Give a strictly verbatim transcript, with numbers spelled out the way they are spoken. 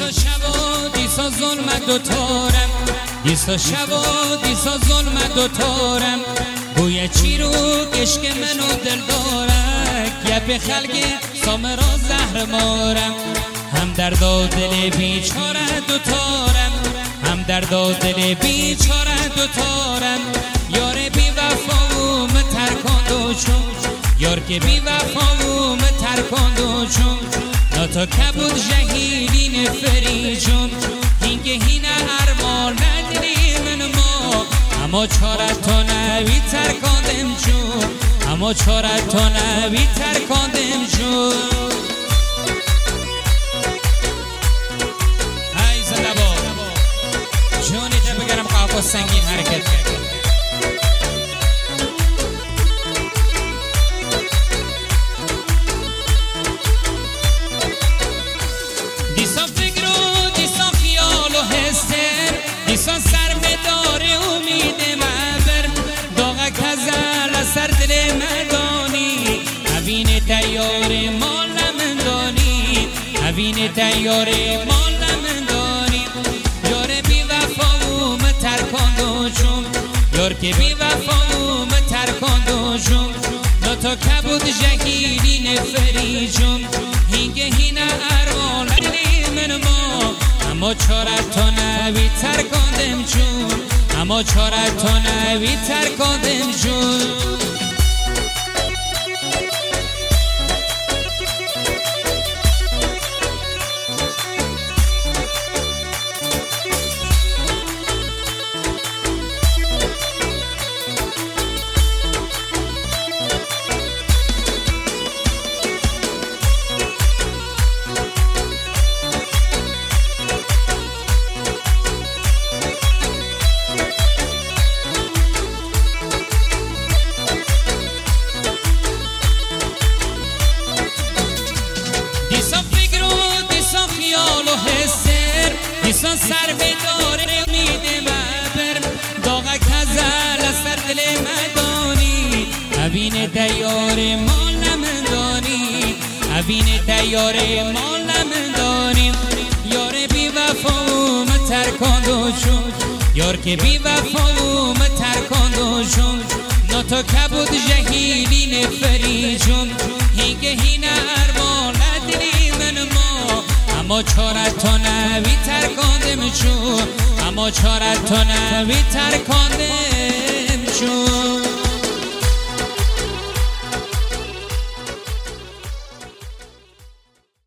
دیسا شبا دیسا ظلمت دوتارم دیسا شبا دیسا ظلمت دوتارم گویا چی رو کشک منو دل دارک یا به خلق سامرا زهر مارم هم درد و دل بیچاره دوتارم هم درد و دل بیچاره دوتارم یار بی وفا ترکاندو چون یار که بی وفا ترکاندو چون ناتا کبود جهیلین فریجون هینگه هینه ارمال ندری من ما اما چاره تا نوی ترکاندم چون اما چاره تا نوی ترکاندم چون های زنبا جونی تا بگرم قاقا سنگین حرکت کرد دیسا فکر و دیسا خیال و حسر دیسا سر بداره امید مبر داغک هزل سر دل مدانی اوین تیار مال مندانی اوین تیار مال مندانی یار بی وفا ترکاندو چون یار که بی وفا ترکاندو چون ناتا کبود جهیلین فریجون هینگه هینه ارمال من ما اما چاره تا نوی ترکاندم چون اما چاره تا نوی ترکاندم چون دیسا فکر و دیسا خیال و حسر دیسا سر بداره امید مبر داغک هزل سر دل مدانی اوین دیار مال نمندانی اوین دیار مال نمندانی یار بی وفا ترکاندو چون یار که بی وفا ترکاندو چون ناتا کبود جهیلین فریجون هینگه هینه ارمال ندری من ما اما چاره تا نوی ترکاندم چون اما چاره تا نوی ترکاندم چون